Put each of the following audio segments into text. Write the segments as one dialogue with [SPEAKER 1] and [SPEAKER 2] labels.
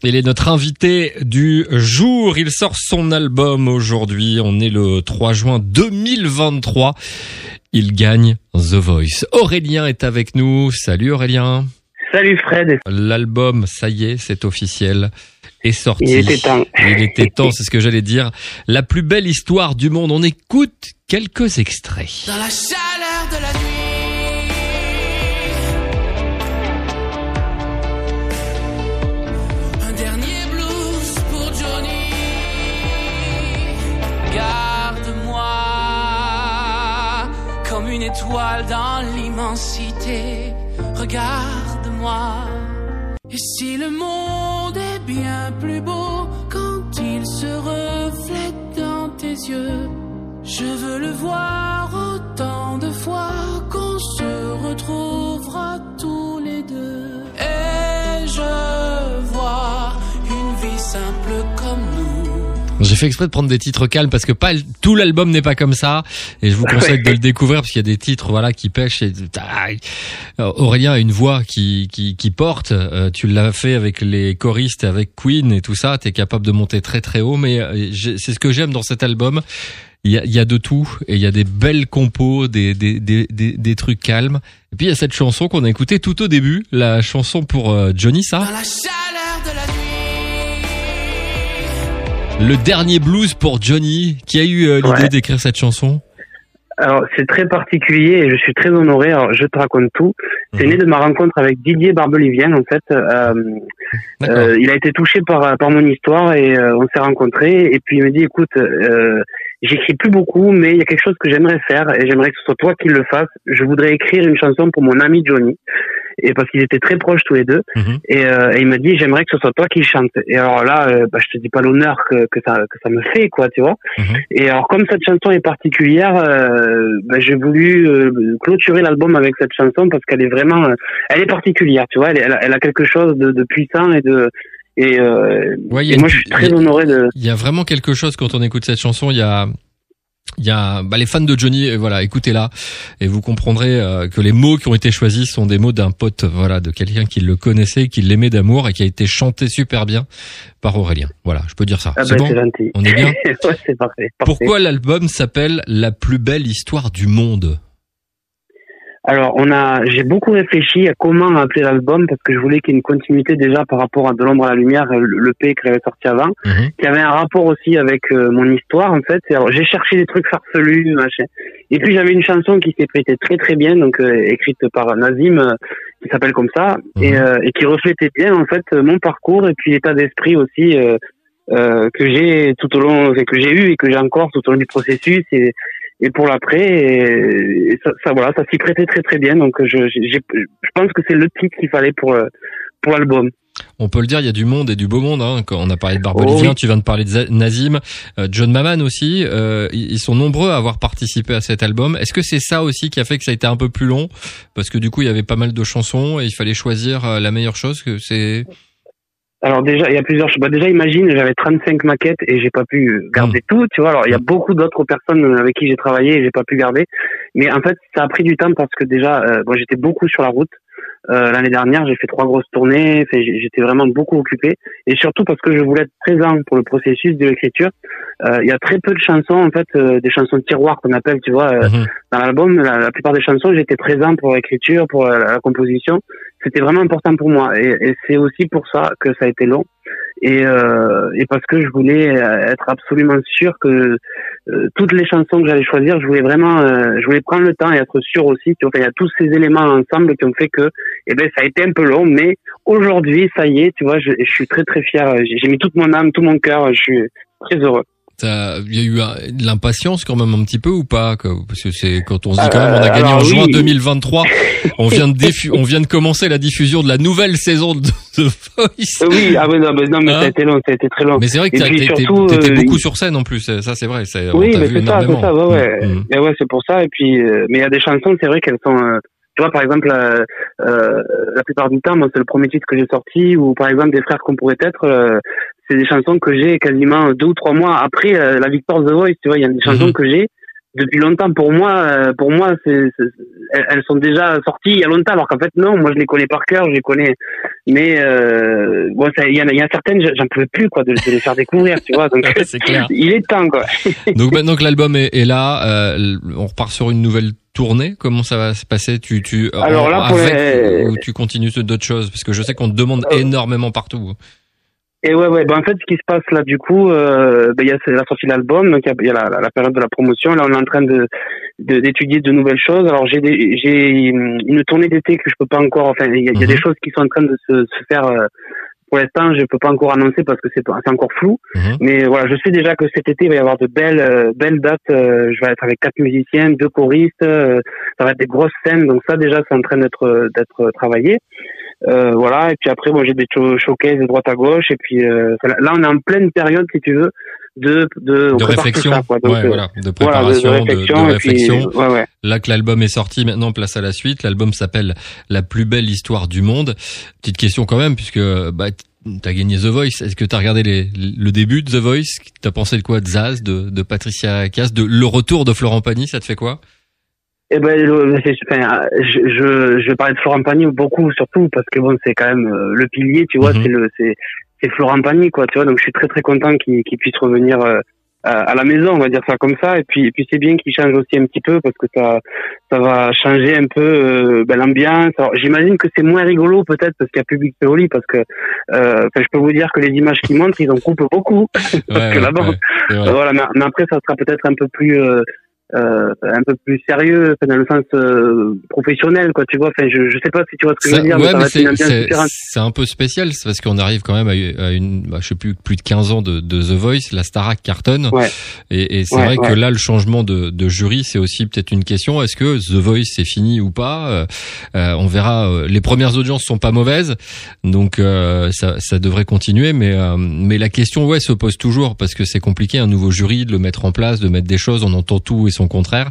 [SPEAKER 1] Il est notre invité du jour. Il sort son album aujourd'hui. On est le 3 juin 2023. Il gagne The Voice. Aurélien est avec nous. Salut Aurélien.
[SPEAKER 2] Salut Fred.
[SPEAKER 1] L'album, ça y est, c'est officiel, est sorti.
[SPEAKER 2] Il était temps.
[SPEAKER 1] Il était temps, c'est ce que j'allais dire. La plus belle histoire du monde. On écoute quelques extraits.
[SPEAKER 3] Dans la chaleur de la nuit, un dernier blues pour Johnny. Garde-moi comme une étoile dans l'immensité. Regarde-moi. Et si le monde est bien plus beau quand il se reflète dans tes yeux, je veux le voir autant de fois qu'on se retrouvera tous les deux. Et je vois une vie simple comme nous.
[SPEAKER 1] J'ai fait exprès de prendre des titres calmes parce que tout l'album n'est pas comme ça, et je vous conseille de le découvrir parce qu'il y a des titres qui pêchent. Aurélien a une voix qui porte. Tu l'as fait avec les choristes, avec Queen et tout ça. T'es capable de monter très très haut, mais c'est ce que j'aime dans cet album. Il y a de tout, et il y a des belles compos, des trucs calmes. Et puis il y a cette chanson qu'on a écoutée tout au début, la chanson pour Johnny, ça.
[SPEAKER 3] Dans la chaleur de la nuit.
[SPEAKER 1] Le dernier blues pour Johnny. Qui a eu l'idée d'écrire cette chanson?
[SPEAKER 2] Alors, c'est très particulier et je suis très honoré. Alors, je te raconte tout. C'est né de ma rencontre avec Didier Barbelivien, en fait. Il a été touché par mon histoire et on s'est rencontrés. Et puis, il me dit, écoute, j'écris plus beaucoup, mais il y a quelque chose que j'aimerais faire et j'aimerais que ce soit toi qui le fasses. Je voudrais écrire une chanson pour mon ami Johnny. Et parce qu'ils étaient très proches tous les deux. Et il m'a dit, j'aimerais que ce soit toi qui chante. Et alors là, je te dis pas l'honneur que ça me fait, quoi, tu vois. Et alors, comme cette chanson est particulière, j'ai voulu clôturer l'album avec cette chanson parce qu'elle est vraiment, elle est particulière, tu vois. Elle a quelque chose de puissant et moi, je suis très honoré de.
[SPEAKER 1] Il y a vraiment quelque chose quand on écoute cette chanson. Il y a les fans de Johnny, écoutez-la et vous comprendrez que les mots qui ont été choisis sont des mots d'un pote, de quelqu'un qui le connaissait, qui l'aimait d'amour et qui a été chanté super bien par Aurélien. Voilà, je peux dire ça. C'est bon.
[SPEAKER 2] C'est gentil.
[SPEAKER 1] On est bien.
[SPEAKER 2] Ouais, c'est parfait.
[SPEAKER 1] Pourquoi l'album s'appelle La plus belle histoire du monde?
[SPEAKER 2] Alors, j'ai beaucoup réfléchi à comment appeler l'album parce que je voulais qu'il y ait une continuité déjà par rapport à De l'ombre à la lumière, le P que j'avais sorti avant, qui avait un rapport aussi avec mon histoire, en fait. Et alors, j'ai cherché des trucs farfelus, machin. Et puis, j'avais une chanson qui s'est prêtée très très bien, donc écrite par Nazim, qui s'appelle comme ça, et qui reflétait bien, en fait, mon parcours et puis l'état d'esprit aussi que j'ai tout au long, que j'ai eu et que j'ai encore tout au long du processus et pour l'après, et ça s'y prêtait très très bien. Donc je pense que c'est le titre qu'il fallait pour l'album.
[SPEAKER 1] On peut le dire, il y a du monde et du beau monde. Quand on a parlé de Barbelivien, tu viens de parler de Nazim, John Maman aussi. Ils sont nombreux à avoir participé à cet album. Est-ce que c'est ça aussi qui a fait que ça a été un peu plus long, parce que du coup il y avait pas mal de chansons et il fallait choisir la meilleure chose que c'est.
[SPEAKER 2] Alors déjà, il y a plusieurs choses. Déjà, imagine, j'avais 35 maquettes et j'ai pas pu garder tout, tu vois. Alors, il y a beaucoup d'autres personnes avec qui j'ai travaillé et j'ai pas pu garder. Mais en fait, ça a pris du temps parce que déjà, moi, j'étais beaucoup sur la route. L'année dernière, j'ai fait 3 grosses tournées. J'étais vraiment beaucoup occupé. Et surtout parce que je voulais être présent pour le processus de l'écriture. Il y a très peu de chansons, en fait, des chansons de tiroir qu'on appelle, tu vois, dans l'album. La plupart des chansons, j'étais présent pour l'écriture, pour la composition. C'était vraiment important pour moi. Et c'est aussi pour ça que ça a été long. Et parce que je voulais être absolument sûr que toutes les chansons que j'allais choisir, je voulais prendre le temps et être sûr aussi. Tu vois, il y a tous ces éléments ensemble qui ont fait que, ça a été un peu long, mais aujourd'hui, ça y est, tu vois, je suis très très fier. J'ai mis toute mon âme, tout mon cœur. Je suis très heureux.
[SPEAKER 1] Il y a eu de l'impatience quand même un petit peu ou pas? Parce que c'est quand on se dit quand même on a gagné en juin 2023, on vient de commencer la diffusion de la nouvelle saison de The Voice.
[SPEAKER 2] Oui, non, mais ça a été long, ça a été très long.
[SPEAKER 1] Mais c'est vrai que t'étais beaucoup sur scène en plus, ça c'est vrai.
[SPEAKER 2] Oui, mais c'est ça, ouais. Et ouais, c'est pour ça. Et puis, mais il y a des chansons, c'est vrai qu'elles sont. Tu vois, par exemple, la plupart du temps, moi, c'est le premier titre que j'ai sorti, ou par exemple, Des frères qu'on pourrait être, c'est des chansons que j'ai quasiment 2 ou 3 mois après la victoire de The Voice, tu vois, il y a des chansons que j'ai, depuis longtemps. Pour moi, elles sont déjà sorties il y a longtemps, alors qu'en fait non, moi je les connais par cœur, je les connais. Mais bon, il y a certaines, j'en pouvais plus quoi de les faire découvrir, tu vois. Donc
[SPEAKER 1] c'est clair.
[SPEAKER 2] Il est temps quoi.
[SPEAKER 1] Donc maintenant que l'album est là, on repart sur une nouvelle tournée. Comment ça va se passer?
[SPEAKER 2] Alors là,
[SPEAKER 1] ou tu continues d'autres choses, parce que je sais qu'on te demande énormément partout.
[SPEAKER 2] Et ouais, ben en fait, ce qui se passe là, du coup, il y a la sortie de l'album, donc il y a la période de la promotion. Là, on est en train d'étudier de nouvelles choses. Alors, j'ai une tournée d'été que je peux pas encore. Enfin, il y a des choses qui sont en train de se faire. Pour l'instant, je peux pas encore annoncer parce que c'est encore flou. Mais voilà, je sais déjà que cet été il va y avoir de belles dates. Je vais être avec 4 musiciens, 2 choristes. Ça va être des grosses scènes. Donc ça, déjà, c'est en train d'être travaillé. Voilà, et puis après j'ai des showcases de droite à gauche, et puis là on est en pleine période, si tu veux, de
[SPEAKER 1] réflexion,
[SPEAKER 2] ça, quoi. Donc,
[SPEAKER 1] de préparation, de réflexion.
[SPEAKER 2] Puis, ouais.
[SPEAKER 1] Là que l'album est sorti, maintenant place à la suite. L'album s'appelle La plus belle histoire du monde. Petite question quand même, puisque t'as gagné The Voice. Est-ce que t'as regardé le début de The Voice? T'as pensé de quoi? De Zaz, de Patricia Cass, de le retour de Florent Pagny? Ça te fait quoi?
[SPEAKER 2] Eh ben, je vais parler de Florent Pagny beaucoup, surtout parce que bon, c'est quand même le pilier, tu vois, c'est Florent Pagny, quoi, tu vois. Donc je suis très très content qu'il puisse revenir à la maison, on va dire ça comme ça. Et puis c'est bien qu'il change aussi un petit peu parce que ça va changer un peu l'ambiance. Alors j'imagine que c'est moins rigolo peut-être parce qu'il y a Public Séouli, parce que je peux vous dire que les images qu'ils montrent, ils en coupent beaucoup parce que là-bas, voilà. Mais après ça sera peut-être un peu plus sérieux, dans le sens professionnel, quoi, tu vois. Enfin, je sais pas si tu vois ce que je veux dire, mais ça va être une ambiance différente.
[SPEAKER 1] C'est un peu spécial, c'est parce qu'on arrive quand même à une, je sais plus de 15 ans de The Voice, la Starac cartonne. Ouais. Et c'est vrai que là, le changement de jury, c'est aussi peut-être une question. Est-ce que The Voice c'est fini ou pas? On verra. Les premières audiences sont pas mauvaises, donc ça devrait continuer, mais la question se pose toujours, parce que c'est compliqué un nouveau jury, de le mettre en place, de mettre des choses. On entend tout et son contraire.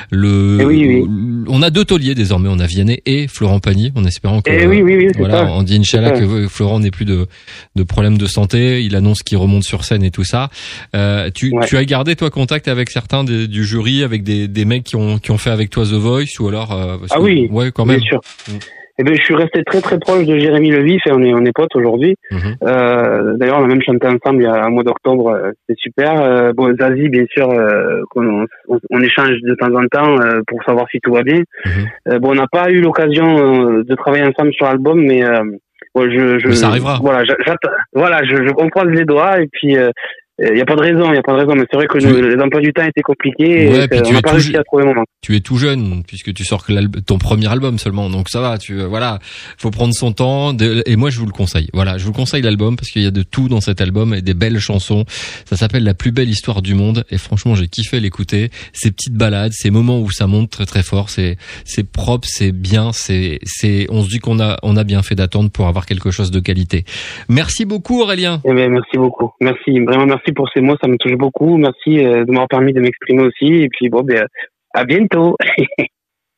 [SPEAKER 1] On a 2 tauliers désormais, on a Vianney et Florent Pagny, en espérant que voilà, on dit Inch'Allah que Florent n'ait plus de problèmes de santé. Il annonce qu'il remonte sur scène et tout ça. Tu as gardé toi contact avec certains du jury, avec des mecs qui ont fait avec toi The Voice, ou alors quand même.
[SPEAKER 2] Bien sûr. Eh ben, je suis resté très très proche de Jérémy Levif, et on est potes aujourd'hui. D'ailleurs, on a même chanté ensemble il y a un mois d'octobre, c'était super. Zazie, bien sûr, on échange de temps en temps pour savoir si tout va bien. On n'a pas eu l'occasion de travailler ensemble sur l'album, mais
[SPEAKER 1] mais ça arrivera.
[SPEAKER 2] Voilà, on croise les doigts, et puis il y a pas de raison, mais c'est vrai que les emplois du temps étaient compliqués, et on n'a pas réussi à trouver le moment.
[SPEAKER 1] Tu es tout jeune, puisque tu sors que ton premier album seulement, donc ça va, faut prendre son temps, et moi je vous le conseille. Voilà, je vous conseille l'album, parce qu'il y a de tout dans cet album, et des belles chansons. Ça s'appelle La plus belle histoire du monde, et franchement j'ai kiffé l'écouter. Ces petites balades, ces moments où ça monte très très fort, c'est propre, c'est bien, on se dit qu'on a bien fait d'attendre pour avoir quelque chose de qualité. Merci beaucoup Aurélien.
[SPEAKER 2] Eh bien, merci beaucoup. Merci, vraiment merci pour ces mots, ça me touche beaucoup. Merci de m'avoir permis de m'exprimer aussi, et puis à bientôt.